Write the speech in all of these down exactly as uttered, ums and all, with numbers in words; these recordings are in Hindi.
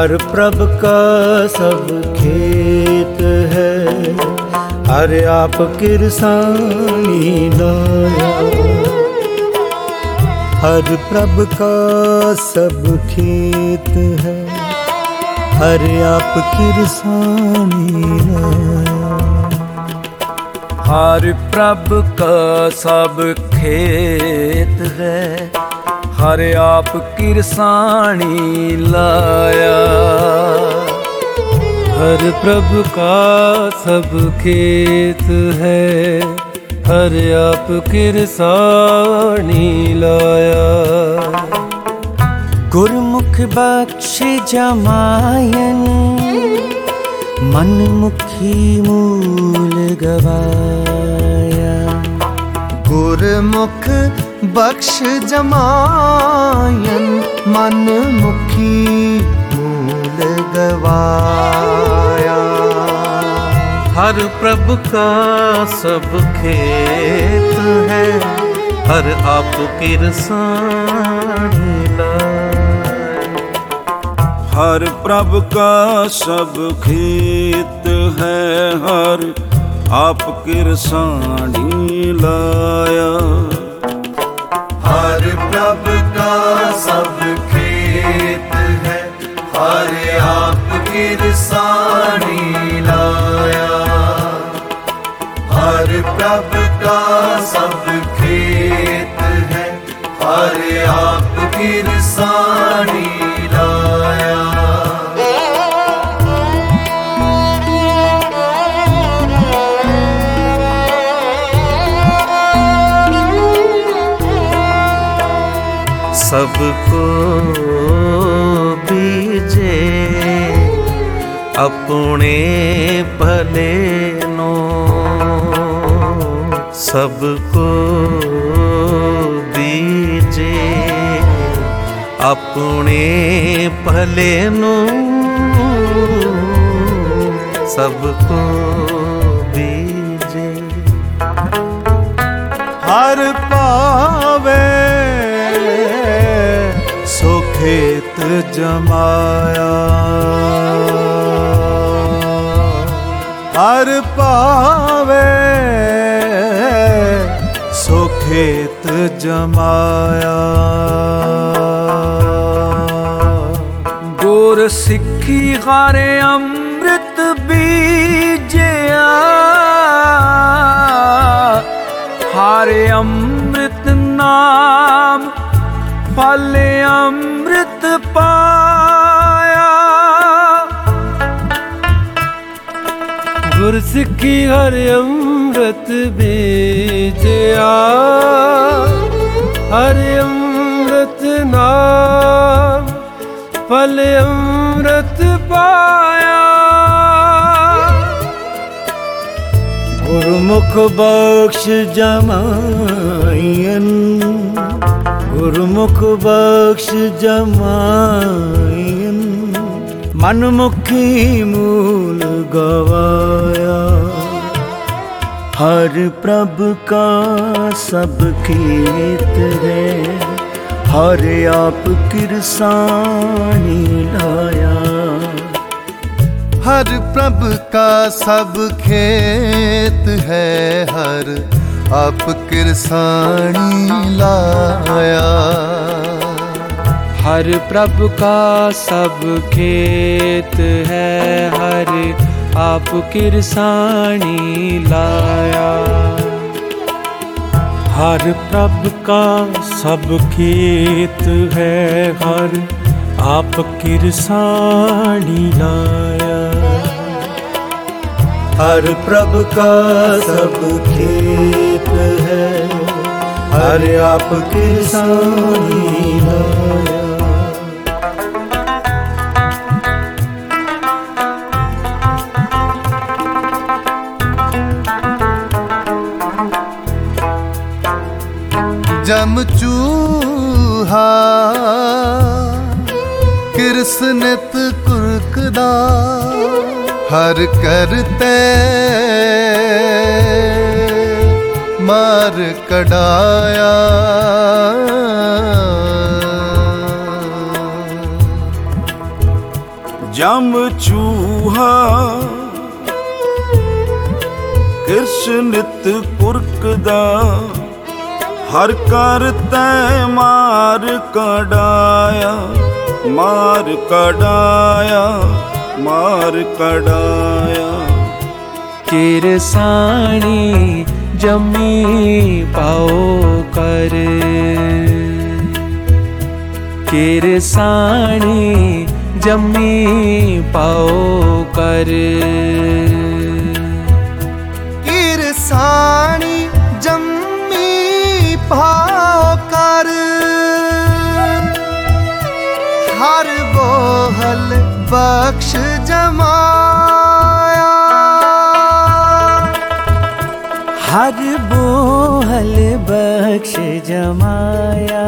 हर प्रभ का सब खेत है, हर आप किरसानी लाया। हर प्रभ का सब खेत है, हर आप किरसानी लाया। हर प्रभ का सब खेत है, हर आप किरसानी लाया। हर प्रभु का सब खेत है, हर आप किरसानी लाया। गुरमुख बख्श जमायन, मनमुखी मूल गवाया। गुरमुख बख्श जमायन, मनमुखी मूल गवाया। हर प्रभु का सब खेत है, हर आप किरसानी लाया। हर प्रभ का सब खेत है, हर आप किरसानी लाया। हर प्रभ का सब खेत है, हर आप किरसानी लाया। हर प्रभ का सब खेत है, हर आप किरसानी लाया। सबको बीजे अपने भले नो, सबको बीजे अपने भले नो, सबको बीजे। हर पावे सो खेत जमाया। हर पावे सो खेत जमाया। गुर सिक्खी हारे अमृत बीजया, हारे अमृत नाम फल अमृत पाया। गुर सिक्खी हर अमृत बीजया, हर अमृत नाम फल अमृत पाया। गुरमुख बख्श जमायन, गुरमुख बख्श जमायन, मनमुखी मूल गवाया। हर प्रभ का सब खेत है, हर आप किरसानी लाया। हर प्रभ का सब खेत है, हर आप किरसानी लाया। हर प्रभु का सब खेत है, हर आप किरसानी लाया। हर प्रभु का सब खेत है, हर आप किरसानी लाया। हर प्रभ का सब खेत है, हर आप किरसानी लाया। जम चूहा किरसनत कुर्कदा, हर करते मार कढ़ाया। जम चूहा किरस नित कुरकदा हर कर तै मार कढ़ाया मार कढ़ाया मार कढ़ाया। किरसाणी जमी पाओ कर किरसाणी जमी पाओ कर किरसाणी जमी पाओ कर हर बोहल बख्श जमाया हर बोहल बख्श जमाया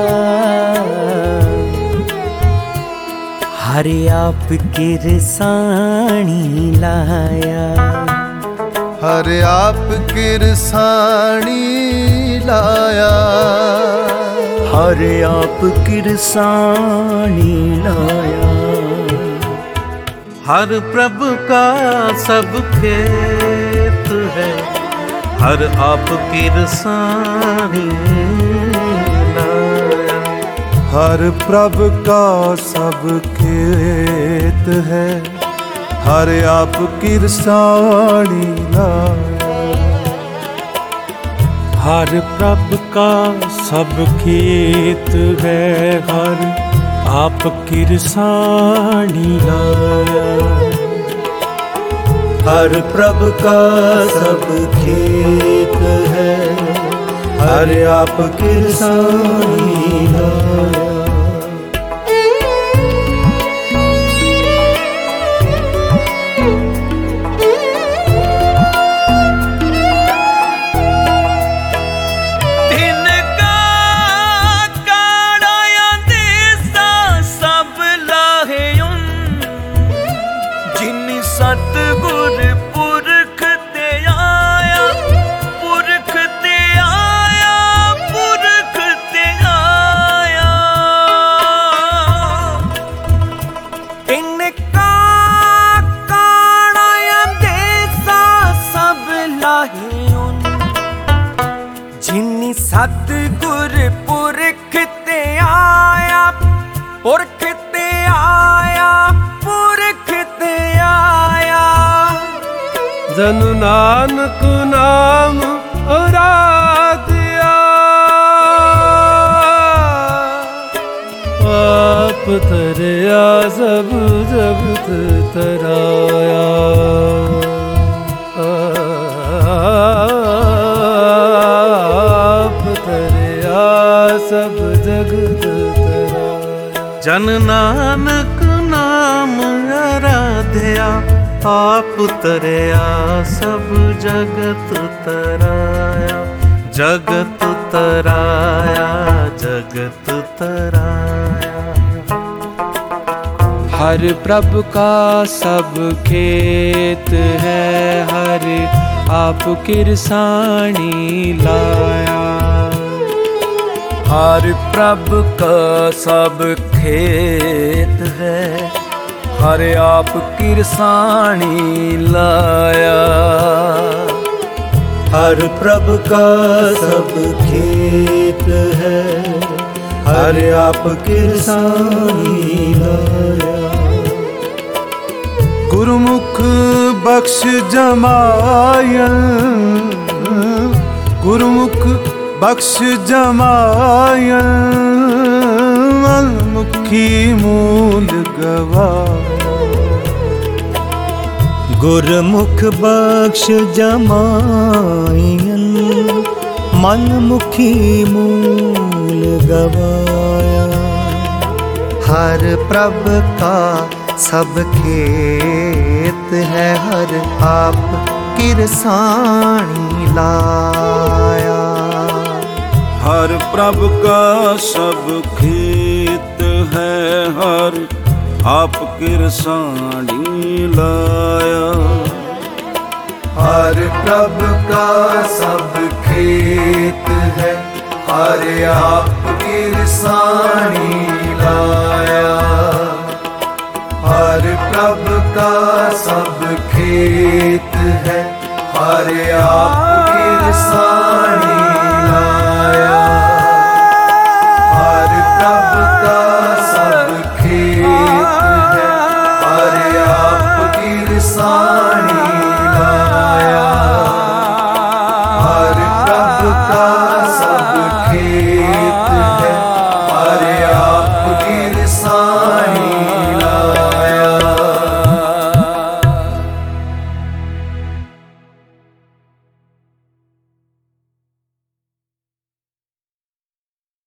हर आप किरसाणी लाया हर आप किरसाणी लाया हर आप किरसाणी लाया। हर प्रभु का सब खेत है हर आप किरसाणी लाया। हर प्रभु का सब खेत है हर आप किरसाणी लाया। हर प्रभ का सब खेत है हर आप किरसाणी लाया। हर प्रभ का सब खेत है हर आप किरसाणी लाया। सतगुर पुरख ते आया पुरख ते आया पुरख ते आया। इनका काना देसा सब लाहे उन जिन्नी सतगुर पुरख ते आया पुरख ते आया पुरख ते आया। जनु नानक नाम आराध्या आप तरया सब जगत तराया आप तरया सब जगत तराया। जन नानक नाम आराध्या आप तरया सब जगत तराया जगत तराया जगत तराया। हर प्रभु का सब खेत है हर आप किरसाणी लाया। हर प्रभ का सब खेत है हर आप किरसाणी लाया। हर प्रभ का सब खेत है हर आप किरसाणी लाया। गुरुमुख बख्श जमायन गुरुमुख बख्श जमायन मुखी मूल गवा। गुरमुख बख्श जमायन मन मुखी मूल गवाया। हर प्रभ का सब खेत है हर आप किरसाणी लाया। हर प्रभ का सब खेत है हर आप किरसाणी लाया। हर प्रभ का सब खेत है हर आप किरसाणी लाया। हर प्रभ का सब खेत है, हर आप किरसानी